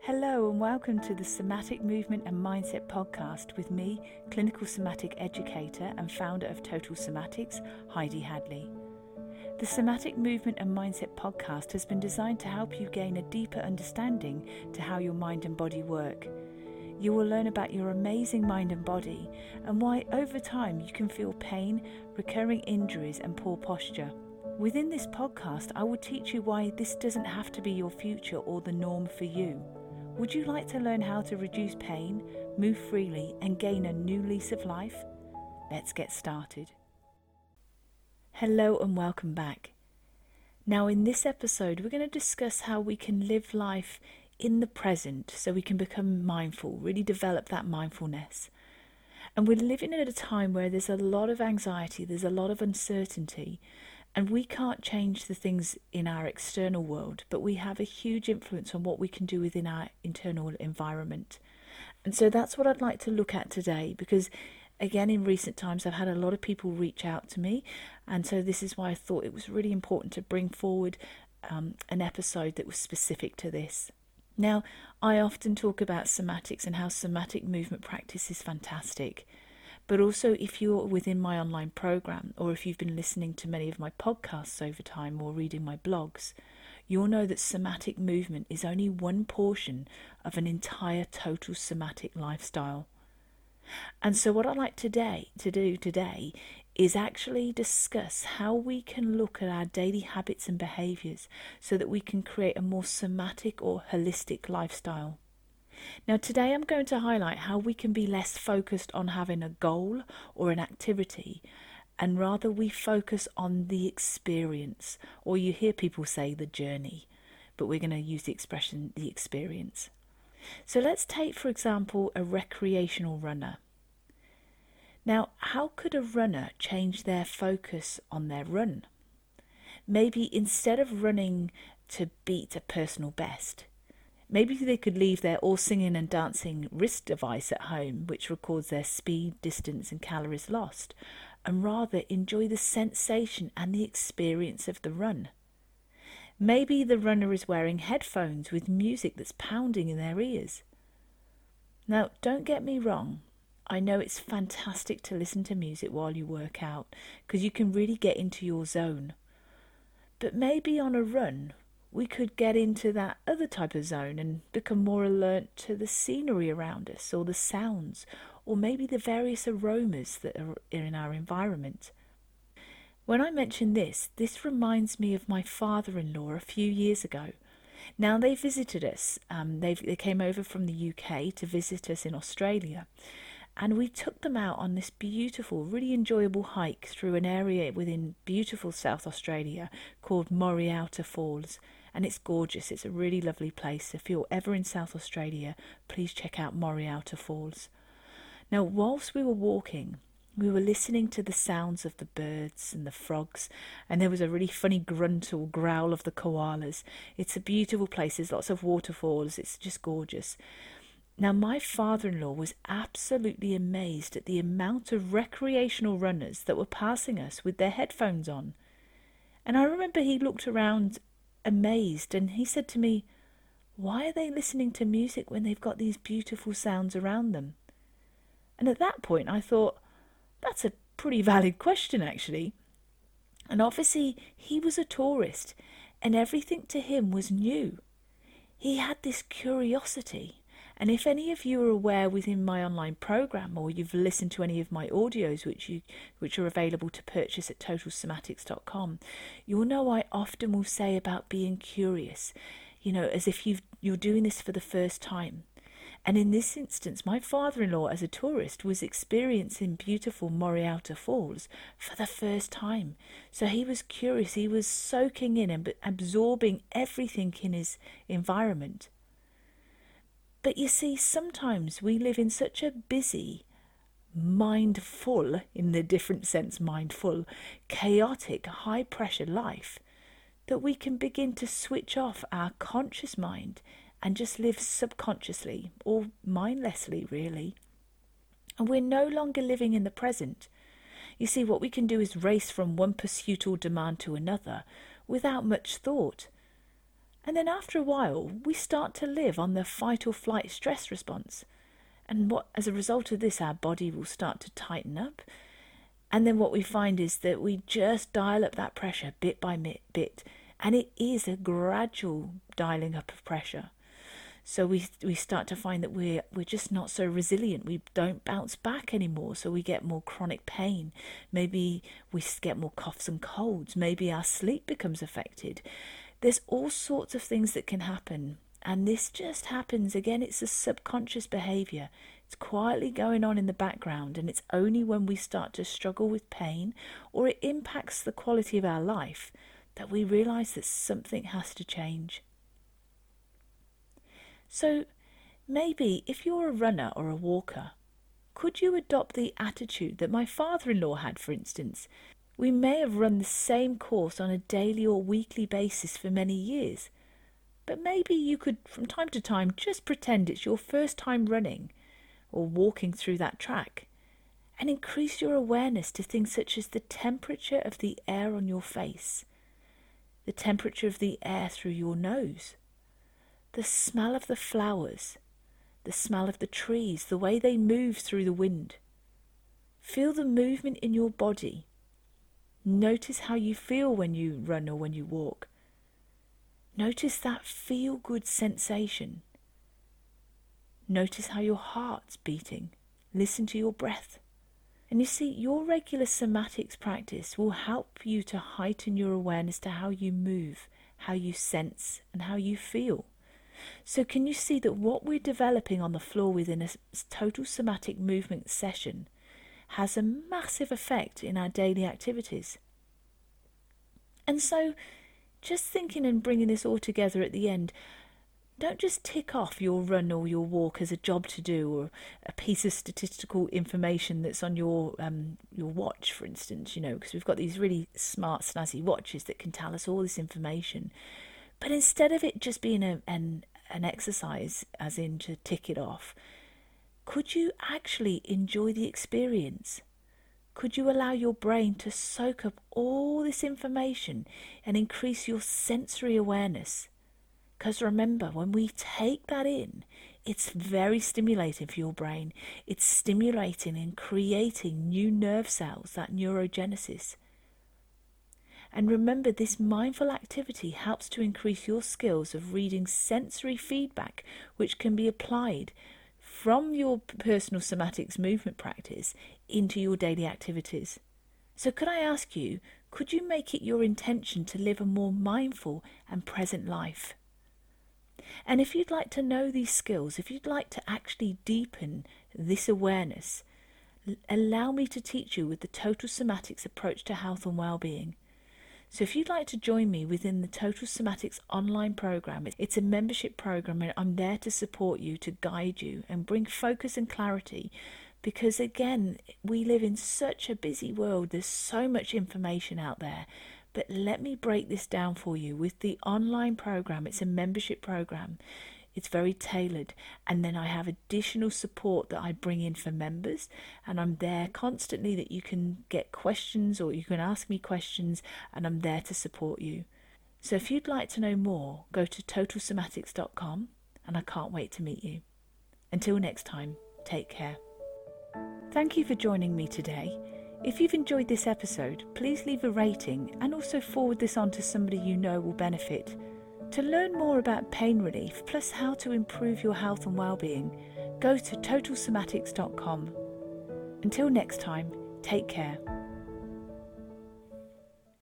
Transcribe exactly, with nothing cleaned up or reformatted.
Hello and welcome to the Somatic Movement and Mindset podcast with me, clinical somatic educator and founder of Total Somatics, Heidi Hadley. The Somatic Movement and Mindset podcast has been designed to help you gain a deeper understanding to how your mind and body work. You will learn about your amazing mind and body and why over time you can feel pain, recurring injuries and poor posture. Within this podcast, I will teach you why this doesn't have to be your future or the norm for you. Would you like to learn how to reduce pain, move freely, and gain a new lease of life? Let's get started. Hello and welcome back. Now in this episode, we're going to discuss how we can live life in the present so we can become mindful, really develop that mindfulness. And we're living at a time where there's a lot of anxiety, there's a lot of uncertainty, and we can't change the things in our external world, but we have a huge influence on what we can do within our internal environment. And so that's what I'd like to look at today, because again, in recent times, I've had a lot of people reach out to me. And so this is why I thought it was really important to bring forward um, an episode that was specific to this. Now, I often talk about somatics and how somatic movement practice is fantastic. But also, if you're within my online program, or if you've been listening to many of my podcasts over time or reading my blogs, you'll know that somatic movement is only one portion of an entire total somatic lifestyle. And so what I'd like today to do today is actually discuss how we can look at our daily habits and behaviours so that we can create a more somatic or holistic lifestyle. Now today I'm going to highlight how we can be less focused on having a goal or an activity, and rather we focus on the experience, or you hear people say the journey, but we're going to use the expression the experience. So let's take, for example, a recreational runner. Now, how could a runner change their focus on their run? Maybe instead of running to beat a personal best, maybe they could leave their all singing and dancing wrist device at home, which records their speed, distance and calories lost, and rather enjoy the sensation and the experience of the run. Maybe the runner is wearing headphones with music that's pounding in their ears. Now, don't get me wrong. I know it's fantastic to listen to music while you work out, because you can really get into your zone. But maybe on a run, we could get into that other type of zone and become more alert to the scenery around us, or the sounds, or maybe the various aromas that are in our environment. When I mention this, this reminds me of my father-in-law a few years ago. Now they visited us, um, they they came over from the U K to visit us in Australia. And we took them out on this beautiful, really enjoyable hike through an area within beautiful South Australia called Morialta Falls. And it's gorgeous. It's a really lovely place. If you're ever in South Australia, please check out Morialta Falls. Now, whilst we were walking, we were listening to the sounds of the birds and the frogs, and there was a really funny grunt or growl of the koalas. It's a beautiful place. There's lots of waterfalls. It's just gorgeous. Now, my father-in-law was absolutely amazed at the amount of recreational runners that were passing us with their headphones on. And I remember he looked around amazed and he said to me, "Why are they listening to music when they've got these beautiful sounds around them?" And at that point I thought, that's a pretty valid question actually. And obviously he was a tourist and everything to him was new. He had this curiosity. And if any of you are aware within my online program, or you've listened to any of my audios which you which are available to purchase at total somatics dot com, you'll know I often will say about being curious, you know, as if you've, you're doing this for the first time. And in this instance, my father-in-law as a tourist was experiencing beautiful Morialta Falls for the first time. So he was curious, he was soaking in and absorbing everything in his environment. But you see, sometimes we live in such a busy, mindful, in the different sense mindful, chaotic, high-pressure life, that we can begin to switch off our conscious mind and just live subconsciously, or mindlessly really. And we're no longer living in the present. You see, what we can do is race from one pursuit or demand to another without much thought. And then after a while, we start to live on the fight or flight stress response. And what, as a result of this, our body will start to tighten up. And then what we find is that we just dial up that pressure bit by bit. And it is a gradual dialing up of pressure. So we we start to find that we're, we're just not so resilient. We don't bounce back anymore. So we get more chronic pain. Maybe we get more coughs and colds. Maybe our sleep becomes affected. There's all sorts of things that can happen. And this just happens. Again, it's a subconscious behavior. It's quietly going on in the background. And it's only when we start to struggle with pain or it impacts the quality of our life that we realize that something has to change. So maybe if you're a runner or a walker, could you adopt the attitude that my father-in-law had, for instance? We may have run the same course on a daily or weekly basis for many years, but maybe you could from time to time just pretend it's your first time running or walking through that track and increase your awareness to things such as the temperature of the air on your face, the temperature of the air through your nose, the smell of the flowers, the smell of the trees, the way they move through the wind. Feel the movement in your body. Notice how you feel when you run or when you walk. Notice that feel-good sensation. Notice how your heart's beating. Listen to your breath. And you see, your regular somatics practice will help you to heighten your awareness to how you move, how you sense, and how you feel. So can you see that what we're developing on the floor within a total somatic movement session has a massive effect in our daily activities? And so, just thinking and bringing this all together at the end, don't just tick off your run or your walk as a job to do or a piece of statistical information that's on your um, your watch, for instance, you know, because we've got these really smart, snazzy watches that can tell us all this information. But instead of it just being a, an, an exercise, as in to tick it off, could you actually enjoy the experience? Could you allow your brain to soak up all this information and increase your sensory awareness? Because remember, when we take that in, it's very stimulating for your brain. It's stimulating and creating new nerve cells, that neurogenesis. And remember, this mindful activity helps to increase your skills of reading sensory feedback, which can be applied from your personal somatics movement practice into your daily activities. So could I ask you, could you make it your intention to live a more mindful and present life? And if you'd like to know these skills, if you'd like to actually deepen this awareness, allow me to teach you with the Total Somatics approach to health and well-being. So if you'd like to join me within the Total Somatics online program, it's a membership program and I'm there to support you, to guide you and bring focus and clarity, because again, we live in such a busy world. There's so much information out there. But let me break this down for you with the online program. It's a membership program. It's very tailored. And then I have additional support that I bring in for members. And I'm there constantly that you can get questions or you can ask me questions. And I'm there to support you. So if you'd like to know more, go to total somatics dot com. And I can't wait to meet you. Until next time, take care. Thank you for joining me today. If you've enjoyed this episode, please leave a rating and also forward this on to somebody you know will benefit. To learn more about pain relief, plus how to improve your health and well-being, go to total somatics dot com. Until next time, take care.